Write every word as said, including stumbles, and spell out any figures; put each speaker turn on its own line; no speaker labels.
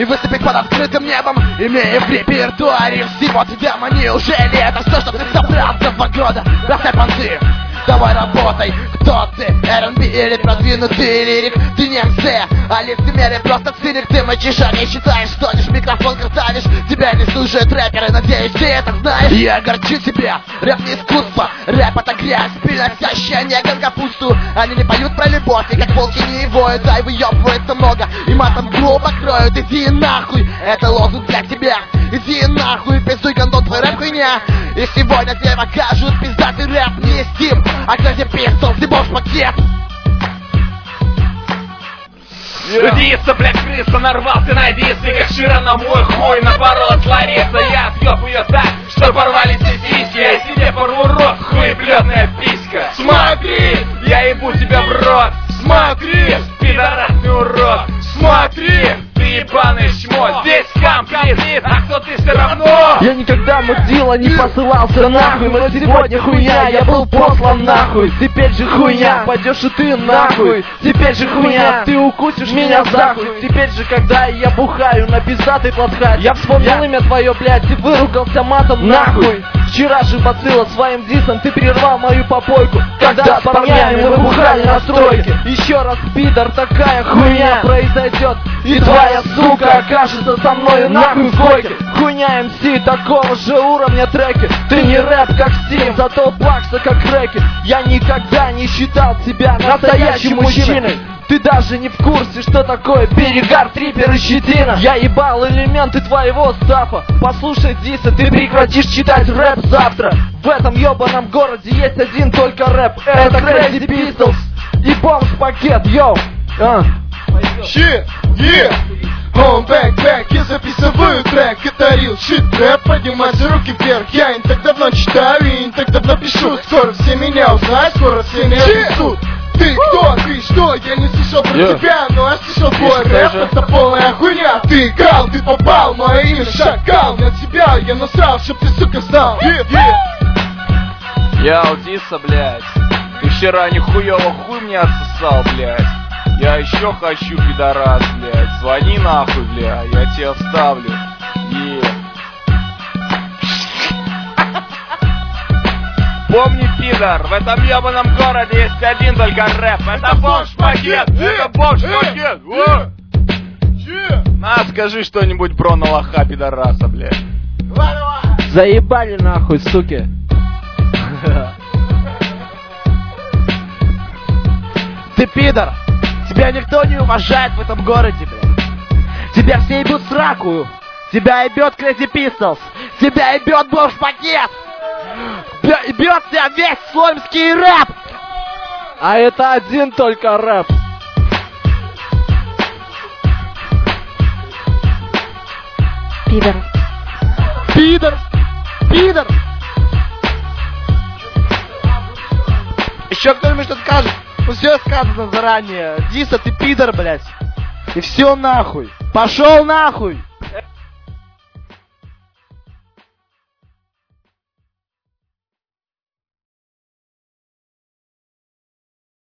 и выступить под открытым небом, имея в репертуаре всего тебя мани. Неужели это все, что ты собрал за два года? Бросай понты, давай работай. Кто ты? эр энд би или продвинутый лирик? Ты не эм си, а лицемерие просто циник. Ты мочишь, а не считаешь, стонешь, микрофон картавишь. Тебя не слушают рэперы, надеюсь, ты это знаешь. Я горчу тебя, рэп не искусство. Рэп это грязь, приносящая негр капусту. Они не поют про любовь, и как волки не воют, а и выебывается много, и матом грубо кроют. Иди нахуй, это лозунг для тебя. Иди нахуй, пиздуй, гандон, твой рэп хуйня. И сегодня тебе покажут пиздатый рэп. Не Steam, а Crazy Pistols, ты бомж пакет.
Диса, блядь, крыса, нарвался на дисы, как Шира на мой хуй напоролась Лариса. Я съеб ее так, что порвались все сиськи. Я себе порву рот, хуеплетная писька. Смотри, я ебу тебя в рот. Смотри, пидорасный урод. Смотри, ты ебаный шмот. Здесь комплит, а кто ты все равно?
Я никогда мудила не посылался нахуй, но сегодня хуйня, я был послан нахуй. Теперь же хуйня, пойдешь и ты нахуй. Теперь же хуйня, ты укусишь меня за хуй. Теперь же, когда я бухаю на пиздатый платхат, я вспомнил имя твое, блядь, и выругался матом нахуй. Вчера же бацилла своим дисом, ты прервал мою попойку, когда с парнями мы бухали на стройке. Еще раз, пидор, такая хуйня произойдет, и твоя сука окажется со мною нахуй в койке. Хуйня эм си такого же уровня треки. Ты не рэп как Steam, зато бакса как рэки. Я никогда не считал тебя настоящим мужчиной. Ты даже не в курсе, что такое перегар, трипер и щетина. Я ебал элементы твоего стафа. Послушай, Диса, ты прекратишь читать рэп завтра. В этом ебаном городе есть один только рэп. Это Crazy Pistols и бомж-пакет, йоу. А.
Shit, yeah. Он бэк, бэк, я записываю трек. Это real shit, рэп, поднимайте руки вверх. Я не так давно читаю и не так давно пишу. Скоро все меня узнают, скоро все меня пишут. Ты кто? Ты что? Я не слышал про yeah. тебя, но я слышал твой рэп, это полная хуйня. Ты играл, ты попал, мое имя Шакал. На тебя я насрал, чтоб ты, сука, знал. Yeah, yeah.
Я Диса, блядь. Ты вчера нихуёво хуй мне отсосал, блядь. Я еще хочу, пидорас, блядь. Звони нахуй, блядь, я тебя вставлю. Yeah. Помни, пидор, в этом ебаном городе есть один только рэп. Это бомж-пакет, это бомж-пакет. На, скажи что-нибудь, бро, на лоха, пидораса, блядь.
Заебали нахуй, суки.
Ты пидор. Тебя никто не уважает в этом городе, блядь. Тебя все ебут в сраку. Тебя ебет Crazy Pistols. Тебя ебет бомж-пакет. Ебет тебя весь слоимский рэп.
А это один только рэп.
Пидор.
Пидор. Пидор. Еще кто-нибудь что скажет? Ну все сказано заранее. Диса, ты пидор, блядь. И все нахуй. Пошел нахуй.